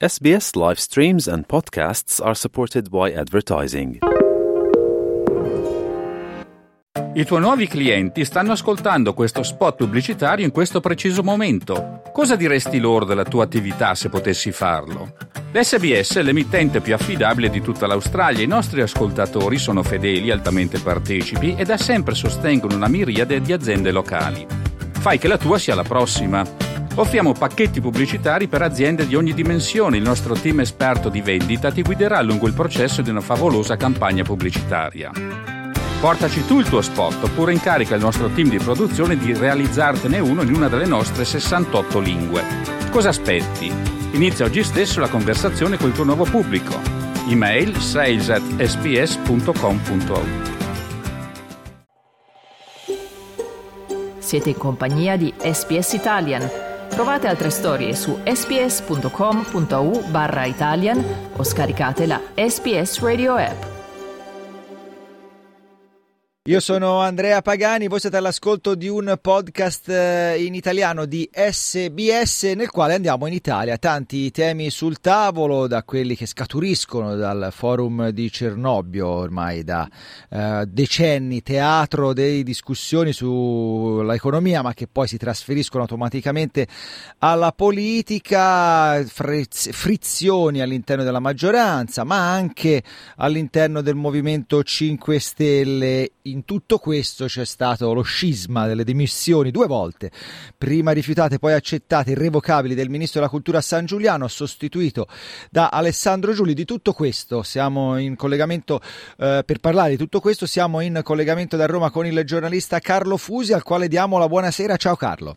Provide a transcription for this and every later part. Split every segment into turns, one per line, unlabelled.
SBS live streams and podcasts are supported by advertising.
I tuoi nuovi clienti stanno ascoltando questo spot pubblicitario in questo preciso momento. Cosa diresti loro della tua attività se potessi farlo? L'SBS è l'emittente più affidabile di tutta l'Australia. I nostri ascoltatori sono fedeli, altamente partecipi e da sempre sostengono una miriade di aziende locali. Fai che la tua sia la prossima. Offriamo pacchetti pubblicitari per aziende di ogni dimensione. Il nostro team esperto di vendita ti guiderà lungo il processo di una favolosa campagna pubblicitaria. Portaci tu il tuo spot oppure incarica il nostro team di produzione di realizzartene uno in una delle nostre 68 lingue. Cosa aspetti? Inizia oggi stesso la conversazione col tuo nuovo pubblico. Email sales@sbs.com.au.
Siete in compagnia di SBS Italian. Trovate altre storie su sbs.com.au/Italian o scaricate la SBS Radio app.
Io sono Andrea Pagani, voi siete all'ascolto di un podcast in italiano di SBS nel quale andiamo in Italia. Tanti temi sul tavolo, da quelli che scaturiscono dal forum di Cernobbio, ormai da decenni, teatro di discussioni sull'economia, ma che poi si trasferiscono automaticamente alla politica, frizioni all'interno della maggioranza, ma anche all'interno del Movimento 5 Stelle. In tutto questo c'è stato lo scisma delle dimissioni 2 volte, prima rifiutate poi accettate, irrevocabili, del ministro della cultura San Giuliano, sostituito da Alessandro Giuli. Di tutto questo siamo in collegamento, per parlare di tutto questo siamo in collegamento da Roma con il giornalista Carlo Fusi, al quale diamo la buonasera. Ciao Carlo.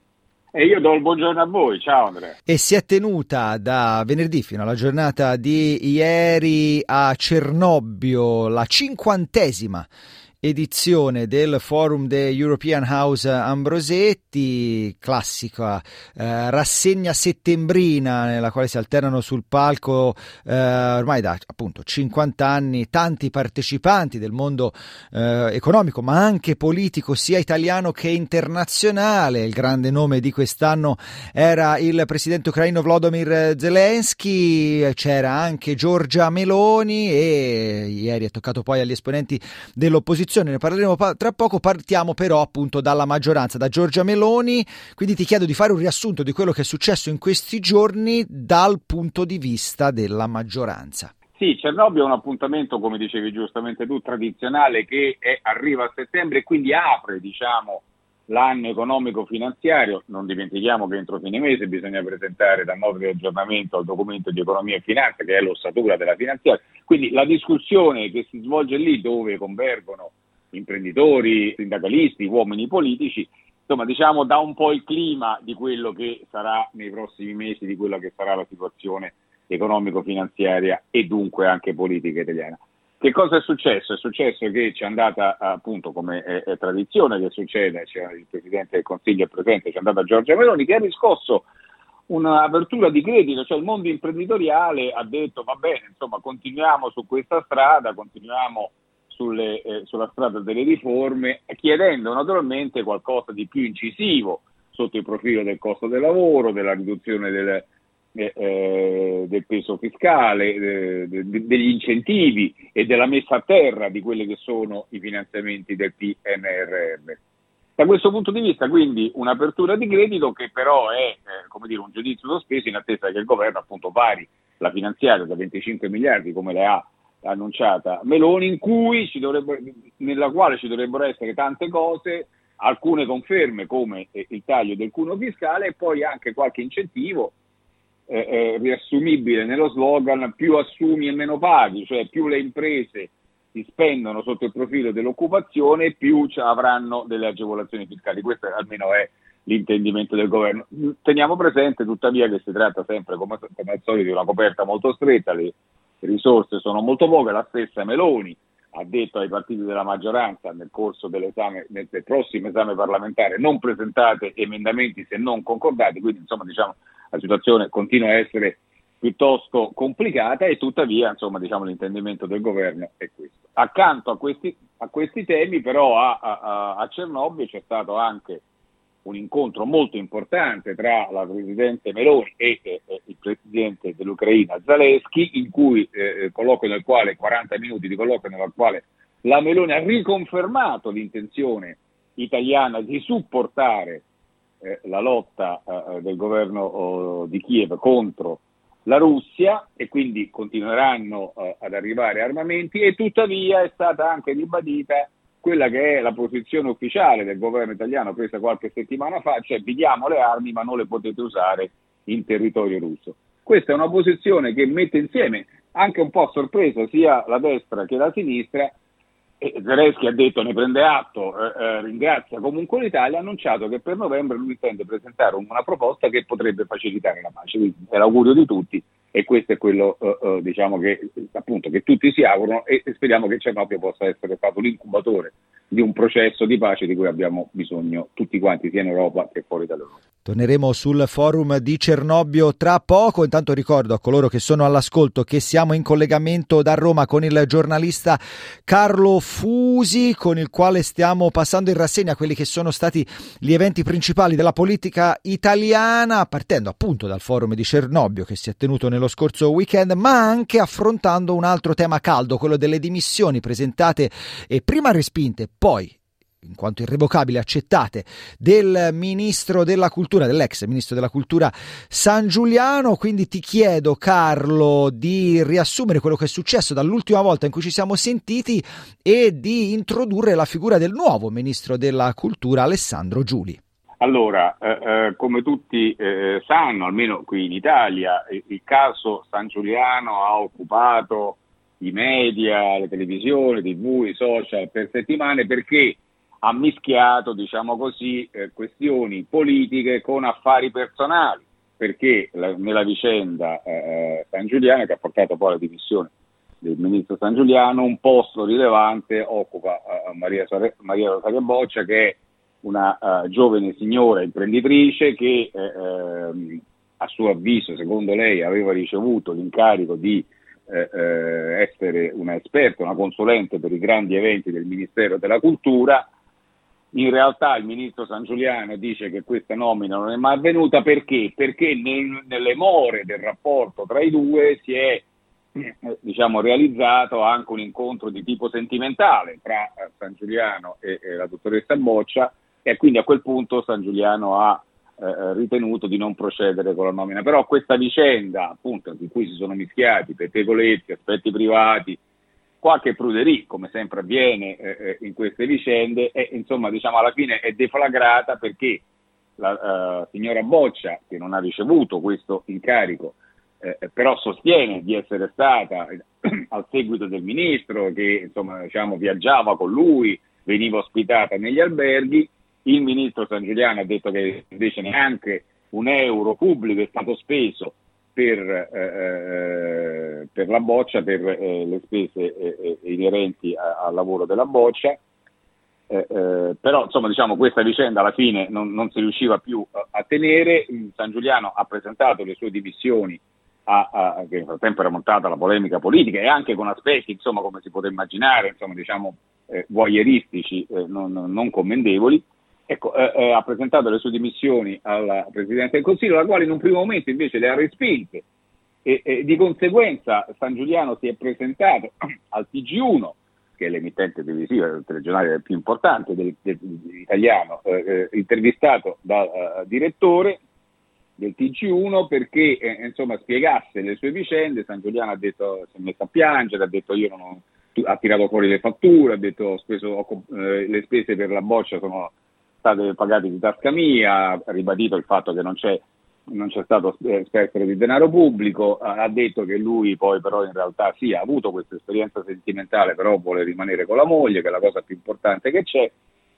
E io do il buongiorno a voi, ciao Andrea.
E si è tenuta da venerdì fino alla giornata di ieri a Cernobbio la 50ª edizione del Forum The European House Ambrosetti, classica rassegna settembrina nella quale si alternano sul palco ormai da appunto 50 anni tanti partecipanti del mondo economico ma anche politico sia italiano che internazionale. Il grande nome di quest'anno era il presidente ucraino Volodymyr Zelensky, c'era anche Giorgia Meloni e ieri è toccato poi agli esponenti dell'opposizione. Ne parleremo tra poco. Partiamo però appunto dalla maggioranza, da Giorgia Meloni, quindi ti chiedo di fare un riassunto di quello che è successo in questi giorni dal punto di vista della maggioranza.
Sì, Cernobbio è un appuntamento, come dicevi giustamente tu, tradizionale che arriva a settembre e quindi apre, l'anno economico-finanziario. Non dimentichiamo che entro fine mese bisogna presentare la nota di aggiornamento al documento di economia e finanza, che è l'ossatura della finanziaria. Quindi la discussione che si svolge lì, dove convergono imprenditori, sindacalisti, uomini politici, insomma dà un po' il clima di quello che sarà nei prossimi mesi, di quella che sarà la situazione economico-finanziaria e dunque anche politica italiana. Che cosa è successo? È successo che c'è andata, appunto, come è tradizione che succede, il Presidente del Consiglio è presente, c'è andata Giorgia Meloni, che ha riscosso un'apertura di credito, cioè il mondo imprenditoriale ha detto va bene, insomma continuiamo su questa strada, continuiamo sulla strada delle riforme, chiedendo naturalmente qualcosa di più incisivo sotto il profilo del costo del lavoro, della riduzione del peso fiscale, degli incentivi e della messa a terra di quelli che sono i finanziamenti del PNRR. Da questo punto di vista quindi un'apertura di credito che però è un giudizio sospeso in attesa che il governo appunto vari la finanziaria da 25 miliardi come le ha annunciata Meloni, nella quale ci dovrebbero essere tante cose, alcune conferme come il taglio del cuneo fiscale e poi anche qualche incentivo riassumibile nello slogan più assumi e meno paghi, cioè più le imprese si spendono sotto il profilo dell'occupazione più avranno delle agevolazioni fiscali. Questo almeno è l'intendimento del governo. Teniamo presente tuttavia che si tratta sempre come al solito di una coperta molto stretta, le risorse sono molto poche. La stessa Meloni ha detto ai partiti della maggioranza nel corso del prossimo esame parlamentare: non presentate emendamenti se non concordati, quindi la situazione continua a essere piuttosto complicata e tuttavia l'intendimento del governo è questo. Accanto a questi temi però a Cernobbio c'è stato anche un incontro molto importante tra la Presidente Meloni e il Presidente dell'Ucraina Zelensky, in cui 40 minuti di colloquio nel quale la Meloni ha riconfermato l'intenzione italiana di supportare la lotta del governo di Kiev contro la Russia, e quindi continueranno ad arrivare armamenti, e tuttavia è stata anche ribadita quella che è la posizione ufficiale del governo italiano presa qualche settimana fa, cioè vi diamo le armi ma non le potete usare in territorio russo. Questa è una posizione che mette insieme, anche un po' a sorpresa, sia la destra che la sinistra, e Zelensky ha detto, ne prende atto, ringrazia comunque l'Italia, ha annunciato che per novembre lui intende presentare una proposta che potrebbe facilitare la pace. Quindi è l'augurio di tutti, e questo è quello diciamo che appunto che tutti si augurano, e speriamo che Cernobbio possa essere stato l'incubatore di un processo di pace di cui abbiamo bisogno tutti quanti, sia in Europa che fuori dall'Europa.
Torneremo sul forum di Cernobbio tra poco. Intanto ricordo a coloro che sono all'ascolto che siamo in collegamento da Roma con il giornalista Carlo Fusi, con il quale stiamo passando in rassegna quelli che sono stati gli eventi principali della politica italiana, partendo appunto dal forum di Cernobbio che si è tenuto nello scorso weekend, ma anche affrontando un altro tema caldo, quello delle dimissioni presentate e prima respinte, poi in quanto irrevocabili accettate, del ministro della cultura, dell'ex ministro della cultura Sangiuliano. Quindi ti chiedo, Carlo, di riassumere quello che è successo dall'ultima volta in cui ci siamo sentiti e di introdurre la figura del nuovo ministro della cultura Alessandro Giuli.
Allora, come tutti sanno, almeno qui in Italia, il caso Sangiuliano ha occupato i media, le televisioni, TV, i social per settimane, perché ha mischiato, diciamo così, questioni politiche con affari personali, perché nella vicenda Sangiuliano, che ha portato poi alla dimissione del ministro Sangiuliano, un posto rilevante occupa Maria Rosaria Boccia, che è una giovane signora imprenditrice che a suo avviso, secondo lei, aveva ricevuto l'incarico di essere una esperta, una consulente per i grandi eventi del Ministero della Cultura. In realtà il ministro Sangiuliano dice che questa nomina non è mai avvenuta. Perché? Perché nelle more del rapporto tra i due si è realizzato anche un incontro di tipo sentimentale tra Sangiuliano e la dottoressa Boccia, e quindi a quel punto Sangiuliano ha ritenuto di non procedere con la nomina. Però questa vicenda, appunto, in cui si sono mischiati pettegolezzi, aspetti privati, qualche pruderie, come sempre avviene in queste vicende, e insomma, alla fine è deflagrata, perché la signora Boccia, che non ha ricevuto questo incarico, però sostiene di essere stata al seguito del ministro, che viaggiava con lui, veniva ospitata negli alberghi. Il ministro Sangiuliano ha detto che invece neanche un euro pubblico è stato speso per la Boccia, per le spese inerenti al lavoro della Boccia, però questa vicenda alla fine non si riusciva più a tenere. Sangiuliano ha presentato le sue dimissioni, che nel frattempo era montata la polemica politica, e anche con aspetti, come si può immaginare, voyeuristici, non commendevoli. Ecco, ha presentato le sue dimissioni alla Presidente del Consiglio, la quale in un primo momento invece le ha respinte, e di conseguenza Sangiuliano si è presentato al TG1, che è l'emittente televisiva del telegiornale più importante italiano, intervistato dal direttore del TG1 perché spiegasse le sue vicende. Sangiuliano ha detto, si è messo a piangere, ha detto ha tirato fuori le fatture, ha detto le spese per la Boccia sono state pagate di tasca mia, ha ribadito il fatto che non c'è stato sperpero di denaro pubblico, ha detto che lui poi però in realtà sì, ha avuto questa esperienza sentimentale, però vuole rimanere con la moglie, che è la cosa più importante che c'è,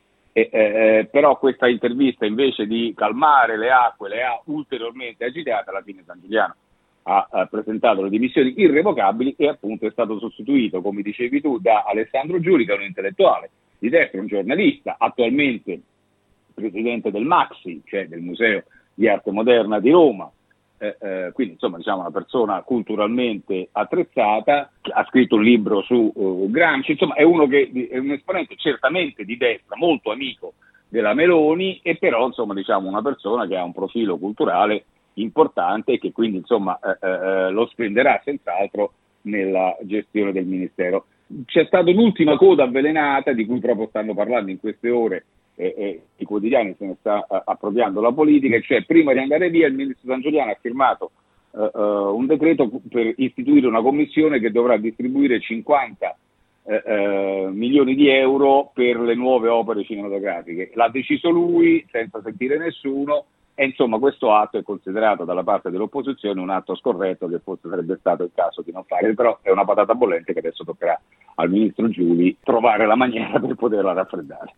però questa intervista, invece di calmare le acque, le ha ulteriormente agitate. Alla fine Sangiuliano ha presentato le dimissioni irrevocabili e appunto è stato sostituito, come dicevi tu, da Alessandro Giuli, che è un intellettuale di destra, un giornalista, attualmente presidente del MAXI, cioè del Museo di Arte Moderna di Roma, quindi una persona culturalmente attrezzata, ha scritto un libro su Gramsci, è uno che è un esponente certamente di destra, molto amico della Meloni, e però insomma diciamo una persona che ha un profilo culturale importante e che quindi insomma lo spenderà senz'altro nella gestione del Ministero. C'è stata un'ultima coda avvelenata di cui proprio stanno parlando in queste ore i quotidiani, se ne sta appropriando la politica, cioè prima di andare via il ministro Sangiuliano ha firmato un decreto per istituire una commissione che dovrà distribuire 50 milioni di euro per le nuove opere cinematografiche. L'ha deciso lui senza sentire nessuno, e insomma questo atto è considerato dalla parte dell'opposizione un atto scorretto che forse sarebbe stato il caso di non fare, però è una patata bollente che adesso toccherà al ministro Giuli trovare la maniera per poterla raffreddare.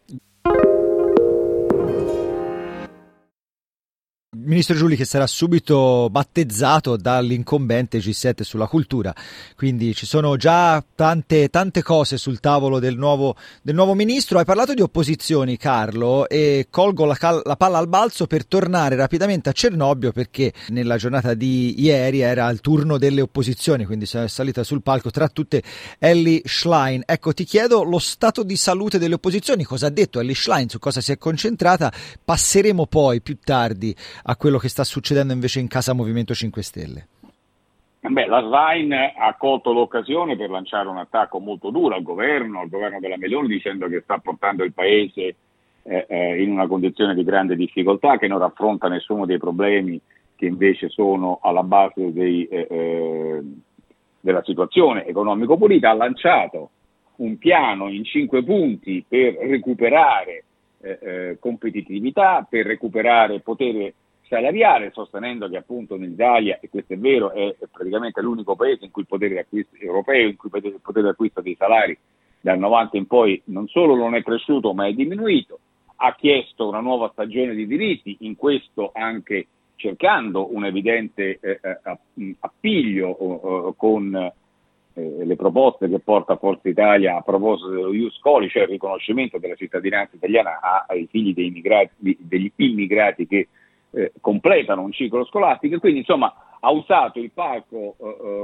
Ministro Giuli che sarà subito battezzato dall'incombente G7 sulla cultura, quindi ci sono già tante cose sul tavolo del nuovo ministro. Hai parlato di opposizioni, Carlo, e colgo la palla al balzo per tornare rapidamente a Cernobbio, perché nella giornata di ieri era il turno delle opposizioni, quindi è salita sul palco tra tutte Elly Schlein. Ecco, ti chiedo lo stato di salute delle opposizioni, cosa ha detto Elly Schlein, su cosa si è concentrata. Passeremo poi più tardi a quello che sta succedendo invece in casa Movimento 5 Stelle.
La Schlein ha colto l'occasione per lanciare un attacco molto duro al governo della Meloni, dicendo che sta portando il paese in una condizione di grande difficoltà, che non raffronta nessuno dei problemi che invece sono alla base della situazione economico-politica. Ha lanciato un piano in 5 punti per recuperare competitività, per recuperare potere salariale, sostenendo che appunto in Italia, e questo è vero, è praticamente l'unico paese in cui il potere d'acquisto europeo, in cui il potere d'acquisto dei salari dal 90 in poi non solo non è cresciuto ma è diminuito. Ha chiesto una nuova stagione di diritti, in questo anche cercando un evidente appiglio con le proposte che porta Forza Italia a proposito dello Ius Scholae, cioè il riconoscimento della cittadinanza italiana ai figli degli immigrati che completano un ciclo scolastico. E quindi insomma ha usato il palco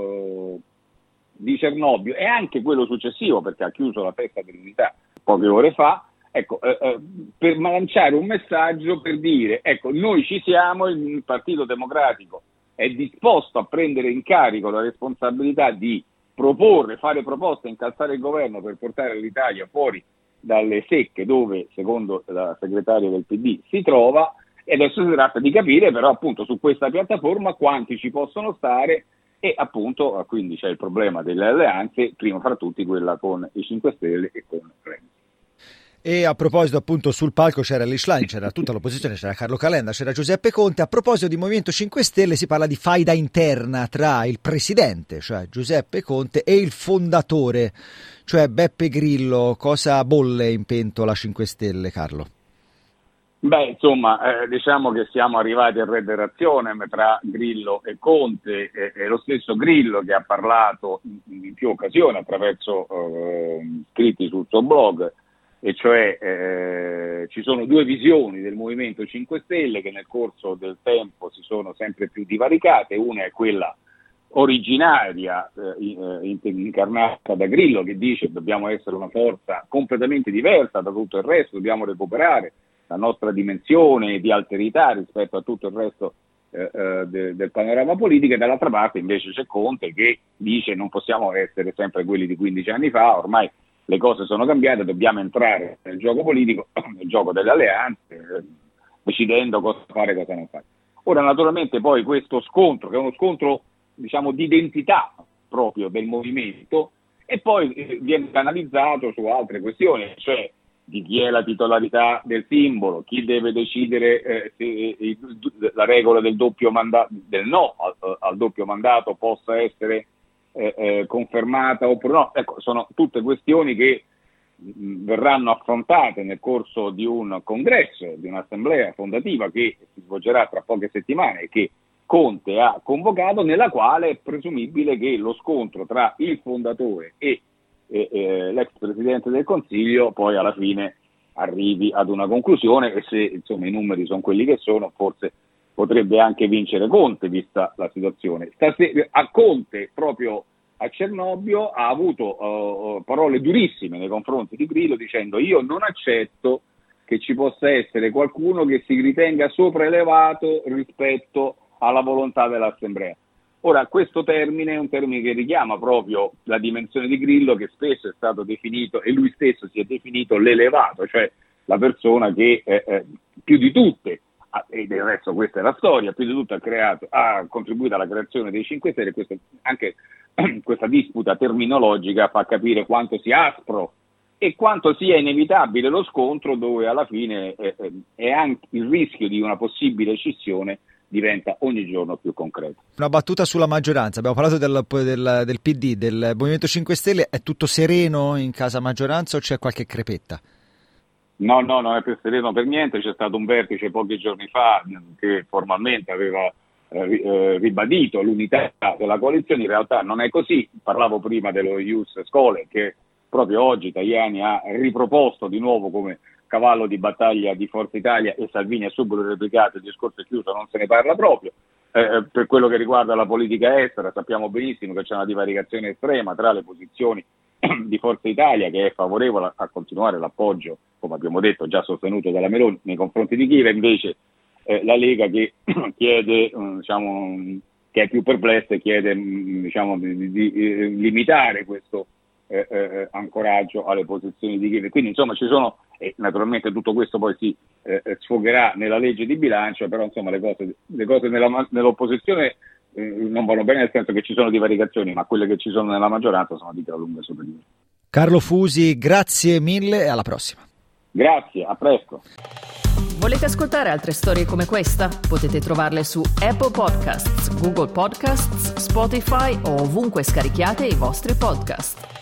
di Cernobbio e anche quello successivo, perché ha chiuso la festa dell'unità poche ore fa, per lanciare un messaggio, per dire noi ci siamo, il Partito Democratico è disposto a prendere in carico la responsabilità di fare proposte, incalzare il governo per portare l'Italia fuori dalle secche dove, secondo la segretaria del PD, si trova. E adesso si tratta di capire però appunto su questa piattaforma quanti ci possono stare, e appunto quindi c'è il problema delle alleanze, prima fra tutti quella con i 5 Stelle e con Renzi.
E a proposito appunto sul palco c'era Elly Schlein, c'era tutta l'opposizione, c'era Carlo Calenda, c'era Giuseppe Conte. A proposito di Movimento 5 Stelle si parla di faida interna tra il presidente, cioè Giuseppe Conte, e il fondatore, cioè Beppe Grillo. Cosa bolle in pentola 5 Stelle, Carlo?
Diciamo che siamo arrivati al re dell'azione tra Grillo e Conte, è lo stesso Grillo che ha parlato in più occasioni attraverso scritti sul suo blog, e cioè ci sono 2 visioni del Movimento 5 Stelle che nel corso del tempo si sono sempre più divaricate. Una è quella originaria incarnata da Grillo, che dice che dobbiamo essere una forza completamente diversa da tutto il resto, dobbiamo recuperare la nostra dimensione di alterità rispetto a tutto il resto del panorama politico. E dall'altra parte invece c'è Conte che dice non possiamo essere sempre quelli di 15 anni fa, ormai le cose sono cambiate, dobbiamo entrare nel gioco politico, nel gioco delle alleanze, decidendo cosa fare e cosa non fare. Ora naturalmente poi questo scontro, che è uno scontro diciamo di identità proprio del movimento, e poi viene analizzato su altre questioni, cioè di chi è la titolarità del simbolo, chi deve decidere se la regola del doppio mandato, del no al doppio mandato possa essere confermata oppure no. Sono tutte questioni che verranno affrontate nel corso di un congresso, di un'assemblea fondativa che si svolgerà tra poche settimane e che Conte ha convocato, nella quale è presumibile che lo scontro tra il fondatore e l'ex Presidente del Consiglio poi alla fine arrivi ad una conclusione, e se insomma i numeri sono quelli che sono, forse potrebbe anche vincere Conte vista la situazione. A Conte proprio a Cernobbio ha avuto parole durissime nei confronti di Grillo, dicendo io non accetto che ci possa essere qualcuno che si ritenga sopraelevato rispetto alla volontà dell'Assemblea. Ora, questo termine è un termine che richiama proprio la dimensione di Grillo, che spesso è stato definito, e lui stesso si è definito l'elevato, cioè la persona che più di tutte, e del resto questa è la storia, più di tutte ha contribuito alla creazione dei 5 Stelle. Anche questa disputa terminologica fa capire quanto sia aspro e quanto sia inevitabile lo scontro, dove alla fine è anche il rischio di una possibile scissione diventa ogni giorno più concreto. Una
battuta sulla maggioranza, abbiamo parlato del PD, del Movimento 5 Stelle, è tutto sereno in casa maggioranza o c'è qualche crepetta?
No, non è più sereno per niente, c'è stato un vertice pochi giorni fa che formalmente aveva ribadito l'unità della coalizione, in realtà non è così. Parlavo prima dello Ius Schole, che proprio oggi Tajani ha riproposto di nuovo come cavallo di battaglia di Forza Italia, e Salvini ha subito replicato: il discorso è chiuso, non se ne parla proprio. Per quello che riguarda la politica estera, sappiamo benissimo che c'è una divaricazione estrema tra le posizioni di Forza Italia, che è favorevole a continuare l'appoggio, come abbiamo detto, già sostenuto dalla Meloni nei confronti di Kiev, invece la Lega che chiede, che è più perplessa e chiede di limitare questo ancoraggio alle posizioni di Kiev. Quindi insomma ci sono, e naturalmente tutto questo poi si sfogherà nella legge di bilancio, però insomma le cose nell'opposizione non vanno bene, nel senso che ci sono divaricazioni, ma quelle che ci sono nella maggioranza sono di gran lunga superiori.
Carlo Fusi, grazie mille e alla prossima.
Grazie, a presto.
Volete ascoltare altre storie come questa? Potete trovarle su Apple Podcasts, Google Podcasts, Spotify o ovunque scarichiate i vostri podcast.